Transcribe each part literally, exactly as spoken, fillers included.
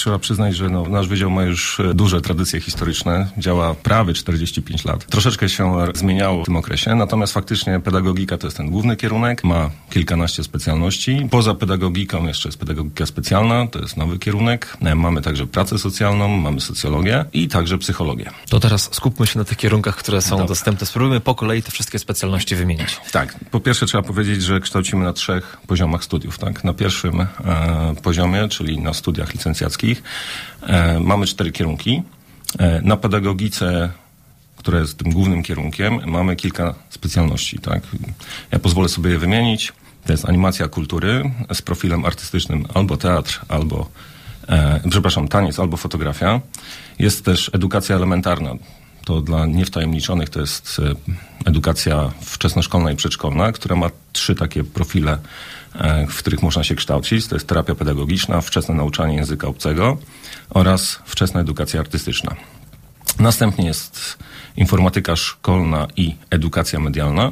trzeba przyznać, że no, nasz wydział ma już duże tradycje historyczne. Działa prawie czterdzieści pięć lat. Troszeczkę się zmieniało w tym okresie, natomiast faktycznie pedagogika to jest ten główny kierunek. Ma kilkanaście specjalności. Poza pedagogiką jeszcze jest pedagogika specjalna, to jest nowy kierunek. Mamy także pracę socjalną, mamy socjologię i także psychologię. To teraz skupmy się na tych kierunkach, które są Dobra. dostępne. Spróbujmy po kolei te wszystkie specjalności wymienić. Tak. Po pierwsze trzeba powiedzieć, że kształcimy na trzech poziomach studiów. Tak? Na pierwszym e, poziomie, czyli na studiach licencjackich, e, mamy cztery kierunki. E, na pedagogice, która jest tym głównym kierunkiem, mamy kilka specjalności. Tak? Ja pozwolę sobie je wymienić. To jest animacja kultury z profilem artystycznym albo teatr, albo e, przepraszam, taniec, albo fotografia. Jest też edukacja elementarna. To dla niewtajemniczonych to jest edukacja wczesnoszkolna i przedszkolna, która ma trzy takie profile, w których można się kształcić. To jest terapia pedagogiczna, wczesne nauczanie języka obcego oraz wczesna edukacja artystyczna. Następnie jest informatyka szkolna i edukacja medialna.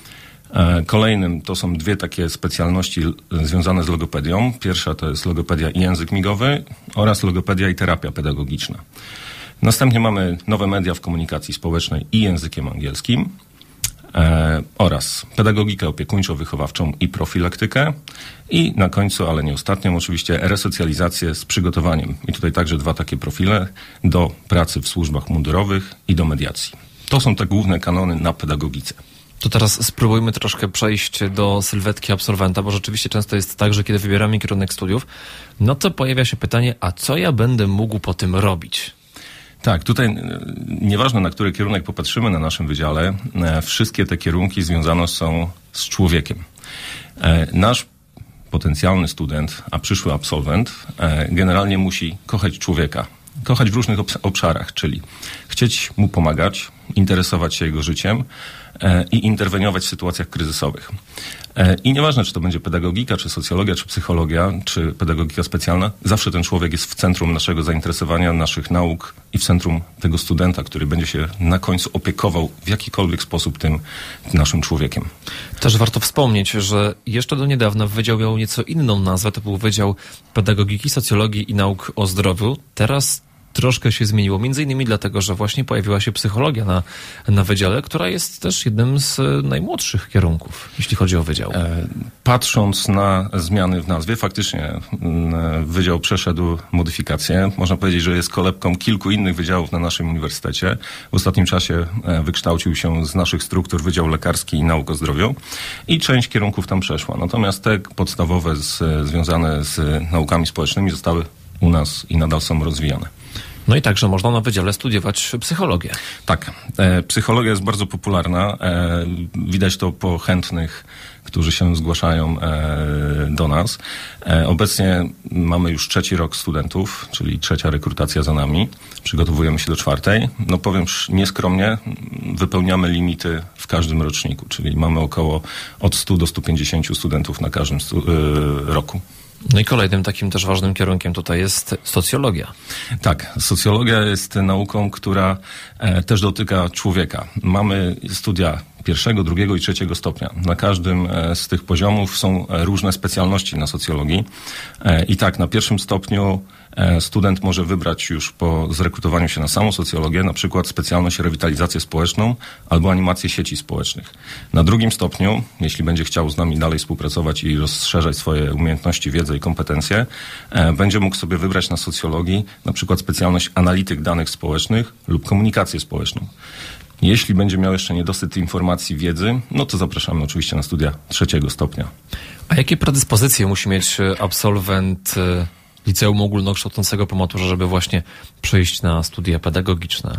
Kolejnym to są dwie takie specjalności związane z logopedią. Pierwsza to jest logopedia i język migowy oraz logopedia i terapia pedagogiczna. Następnie mamy nowe media w komunikacji społecznej i językiem angielskim e, oraz pedagogikę opiekuńczo-wychowawczą i profilaktykę i na końcu, ale nie ostatnią oczywiście, resocjalizację z przygotowaniem. I tutaj także dwa takie profile do pracy w służbach mundurowych i do mediacji. To są te główne kanony na pedagogice. To teraz spróbujmy troszkę przejść do sylwetki absolwenta, bo rzeczywiście często jest tak, że kiedy wybieramy kierunek studiów, no to pojawia się pytanie, a co ja będę mógł po tym robić? Tak, tutaj nieważne, na który kierunek popatrzymy na naszym wydziale, wszystkie te kierunki związane są z człowiekiem. Nasz potencjalny student, a przyszły absolwent generalnie musi kochać człowieka. Kochać w różnych obszarach, czyli chcieć mu pomagać, interesować się jego życiem i interweniować w sytuacjach kryzysowych. I nieważne, czy to będzie pedagogika, czy socjologia, czy psychologia, czy pedagogika specjalna, zawsze ten człowiek jest w centrum naszego zainteresowania, naszych nauk i w centrum tego studenta, który będzie się na końcu opiekował w jakikolwiek sposób tym naszym człowiekiem. Też warto wspomnieć, że jeszcze do niedawna wydział miał nieco inną nazwę, to był Wydział Pedagogiki, Socjologii i Nauk o Zdrowiu. Teraz troszkę się zmieniło, między innymi dlatego, że właśnie pojawiła się psychologia na, na wydziale, która jest też jednym z najmłodszych kierunków, jeśli chodzi o wydział. Patrząc na zmiany w nazwie, faktycznie wydział przeszedł modyfikację. Można powiedzieć, że jest kolebką kilku innych wydziałów na naszym uniwersytecie. W ostatnim czasie wykształcił się z naszych struktur Wydział Lekarski i Nauk o Zdrowiu i część kierunków tam przeszła. Natomiast te podstawowe z, związane z naukami społecznymi zostały u nas i nadal są rozwijane. No i także można na wydziale studiować psychologię. Tak. E, psychologia jest bardzo popularna. E, widać to po chętnych, którzy się zgłaszają e, do nas. E, obecnie mamy już trzeci rok studentów, czyli trzecia rekrutacja za nami. Przygotowujemy się do czwartej. No powiem nieskromnie, wypełniamy limity w każdym roczniku, czyli mamy około od stu do stu pięćdziesięciu studentów na każdym stu, e, roku. No i kolejnym takim też ważnym kierunkiem tutaj jest socjologia. Tak, socjologia jest nauką, która e, też dotyka człowieka. Mamy studia pierwszego, drugiego i trzeciego stopnia. Na każdym e, z tych poziomów są e, różne specjalności na socjologii. E, I tak, na pierwszym stopniu e, student może wybrać już po zrekrutowaniu się na samą socjologię, na przykład specjalność rewitalizację społeczną albo animację sieci społecznych. Na drugim stopniu, jeśli będzie chciał z nami dalej współpracować i rozszerzać swoje umiejętności, wiedzę i kompetencje, e, będzie mógł sobie wybrać na socjologii na przykład specjalność analityk danych społecznych lub komunikację społeczną. Jeśli będzie miał jeszcze niedosyt informacji, wiedzy, no to zapraszamy oczywiście na studia trzeciego stopnia. A jakie predyspozycje musi mieć absolwent liceum ogólnokształcącego po maturze, żeby właśnie przejść na studia pedagogiczne?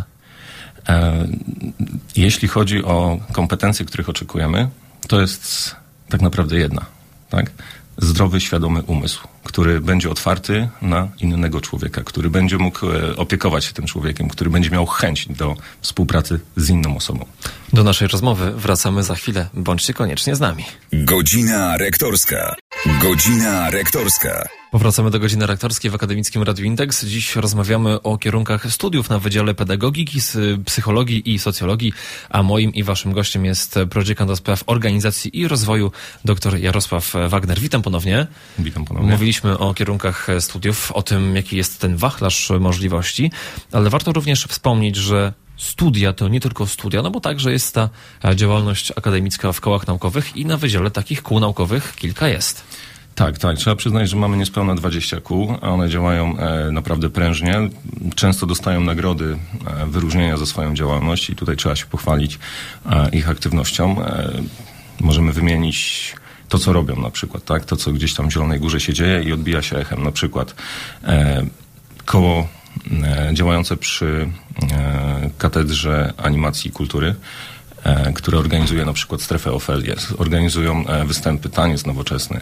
E, jeśli chodzi o kompetencje, których oczekujemy, to jest tak naprawdę jedna, tak? Zdrowy, świadomy umysł, który będzie otwarty na innego człowieka, który będzie mógł opiekować się tym człowiekiem, który będzie miał chęć do współpracy z inną osobą. Do naszej rozmowy wracamy za chwilę. Bądźcie koniecznie z nami. Godzina rektorska. Godzina rektorska. Powracamy do godziny rektorskiej w Akademickim Radiu Indeks. Dziś rozmawiamy o kierunkach studiów na Wydziale Pedagogiki, Psychologii i Socjologii, a moim i waszym gościem jest prodziekant do spraw organizacji i rozwoju dr Jarosław Wagner. Witam ponownie. Witam ponownie. Mówiliśmy o kierunkach studiów, o tym, jaki jest ten wachlarz możliwości, ale warto również wspomnieć, że studia to nie tylko studia, no bo także jest ta działalność akademicka w kołach naukowych i na wydziale takich kół naukowych kilka jest. Tak, tak. Trzeba przyznać, że mamy niespełna dwadzieścia kół, a one działają e, naprawdę prężnie. Często dostają nagrody, e, wyróżnienia za swoją działalność i tutaj trzeba się pochwalić e, ich aktywnością. E, możemy wymienić to, co robią na przykład, tak? To, co gdzieś tam w Zielonej Górze się dzieje i odbija się echem. Na przykład e, koło e, działające przy e, Katedrze Animacji i Kultury, które organizuje na przykład Strefę Ofelię. Organizują występy, taniec nowoczesny,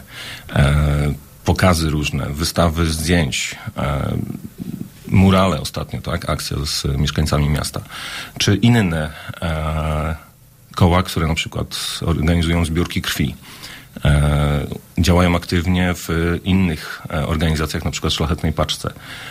pokazy różne, wystawy zdjęć, murale ostatnio, tak, akcja z mieszkańcami miasta, czy inne koła, które na przykład organizują zbiórki krwi. Działają aktywnie w innych organizacjach, na przykład Szlachetnej Paczce.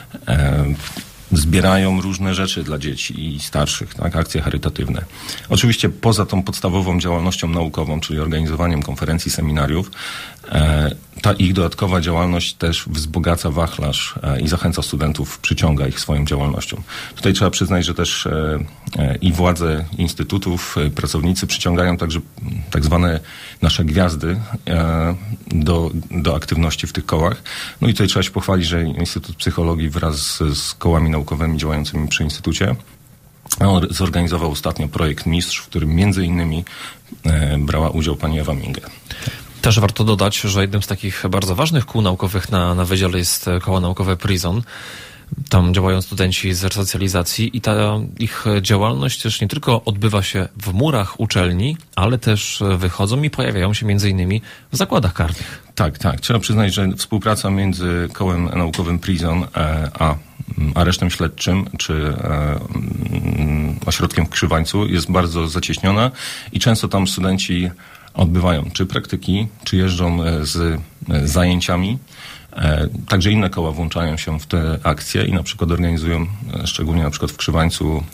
Zbierają różne rzeczy dla dzieci i starszych, tak, akcje charytatywne. Oczywiście poza tą podstawową działalnością naukową, czyli organizowaniem konferencji, seminariów, e, ta ich dodatkowa działalność też wzbogaca wachlarz e, i zachęca studentów, przyciąga ich swoją działalnością. Tutaj trzeba przyznać, że też e, e, i władze instytutów, e, pracownicy przyciągają także tak zwane nasze gwiazdy e, do, do aktywności w tych kołach. No i tutaj trzeba się pochwalić, że Instytut Psychologii wraz z, z kołami naukowymi działającymi przy Instytucie on zorganizował ostatnio projekt Mistrz, w którym między innymi e, brała udział pani Ewa Minge. Też warto dodać, że jednym z takich bardzo ważnych kół naukowych na, na wydziale jest koło naukowe Prizon. Tam działają studenci z resocjalizacji i ta ich działalność też nie tylko odbywa się w murach uczelni, ale też wychodzą i pojawiają się między innymi w zakładach karnych. Tak, tak. Trzeba przyznać, że współpraca między kołem naukowym Prizon a aresztem śledczym czy ośrodkiem w Krzywańcu jest bardzo zacieśniona i często tam studenci odbywają czy praktyki, czy jeżdżą z zajęciami. Także inne koła włączają się w te akcje i na przykład organizują, szczególnie na przykład w Krzywańcu,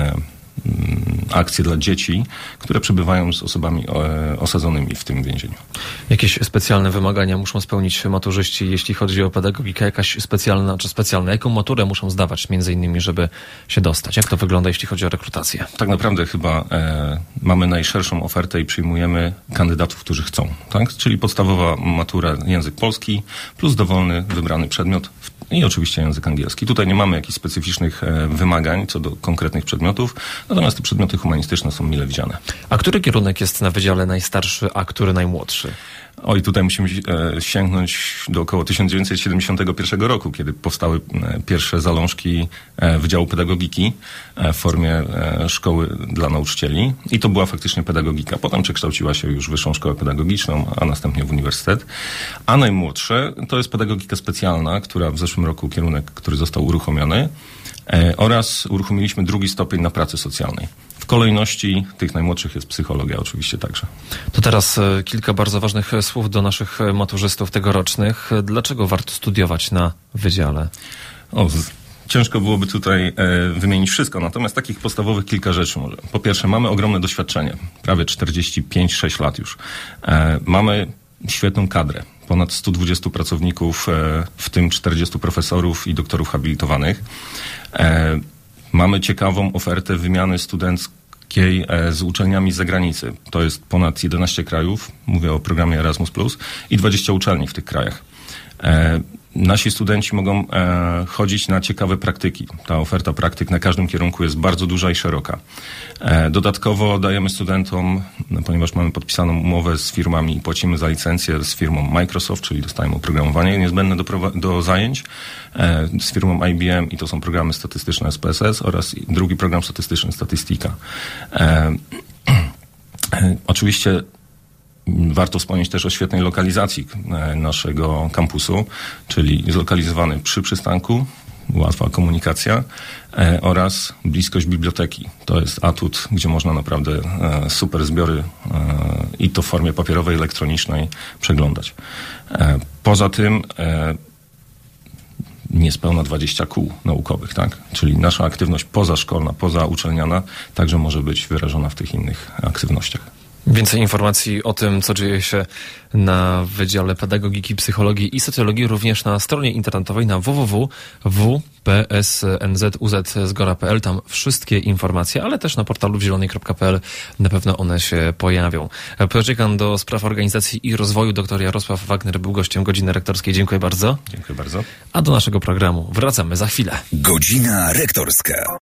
akcje dla dzieci, które przebywają z osobami osadzonymi w tym więzieniu. Jakieś specjalne wymagania muszą spełnić maturzyści, jeśli chodzi o pedagogikę, jakaś specjalna czy specjalna? Jaką maturę muszą zdawać między innymi, żeby się dostać? Jak to wygląda, jeśli chodzi o rekrutację? Tak naprawdę chyba e, mamy najszerszą ofertę i przyjmujemy kandydatów, którzy chcą, tak? Czyli podstawowa matura język polski plus dowolny wybrany przedmiot i oczywiście język angielski. Tutaj nie mamy jakichś specyficznych e, wymagań co do konkretnych przedmiotów, natomiast te przedmioty humanistyczne są mile widziane. A który kierunek jest na wydziale najstarszy, a który najmłodszy? Oj, tutaj musimy e, sięgnąć do około tysiąc dziewięćset siedemdziesiątego pierwszego roku, kiedy powstały e, pierwsze zalążki e, Wydziału Pedagogiki e, w formie e, szkoły dla nauczycieli i to była faktycznie pedagogika. Potem przekształciła się już w Wyższą Szkołę Pedagogiczną, a następnie w uniwersytet. A najmłodsze to jest pedagogika specjalna, która w zeszłym roku kierunek, który został uruchomiony e, oraz uruchomiliśmy drugi stopień na pracy socjalnej. W kolejności tych najmłodszych jest psychologia oczywiście także. To teraz kilka bardzo ważnych słów do naszych maturzystów tegorocznych. Dlaczego warto studiować na wydziale? O, ciężko byłoby tutaj e, wymienić wszystko, natomiast takich podstawowych kilka rzeczy może. Po pierwsze, mamy ogromne doświadczenie, prawie czterdzieści pięć sześć lat już. E, mamy świetną kadrę, ponad stu dwudziestu pracowników, e, w tym czterdziestu profesorów i doktorów habilitowanych. E, Mamy ciekawą ofertę wymiany studenckiej z uczelniami z zagranicy. To jest ponad jedenaście krajów, mówię o programie Erasmus plus, i dwadzieścia uczelni w tych krajach. E, nasi studenci mogą e, chodzić na ciekawe praktyki. Ta oferta praktyk na każdym kierunku jest bardzo duża i szeroka. E, dodatkowo dajemy studentom, no, ponieważ mamy podpisaną umowę z firmami i płacimy za licencję z firmą Microsoft, czyli dostajemy oprogramowanie niezbędne do, do zajęć, e, z firmą I B M i to są programy statystyczne S P S S oraz drugi program statystyczny Statystyka. E, e, oczywiście warto wspomnieć też o świetnej lokalizacji naszego kampusu, czyli zlokalizowany przy przystanku, łatwa komunikacja e, oraz bliskość biblioteki. To jest atut, gdzie można naprawdę e, super zbiory e, i to w formie papierowej, elektronicznej przeglądać. E, poza tym e, niespełna dwadzieścia kół naukowych, tak? Czyli nasza aktywność pozaszkolna, pozauczelniana także może być wyrażona w tych innych aktywnościach. Więcej informacji o tym, co dzieje się na Wydziale Pedagogiki, Psychologii i Socjologii również na stronie internetowej na w w w kropka w p s n z u z zgora kropka p l. Tam wszystkie informacje, ale też na portalu w zielonej kropka p l na pewno one się pojawią. Prodziekan do spraw organizacji i rozwoju dr Jarosław Wagner był gościem Godziny Rektorskiej. Dziękuję bardzo. Dziękuję bardzo. A do naszego programu wracamy za chwilę. Godzina Rektorska.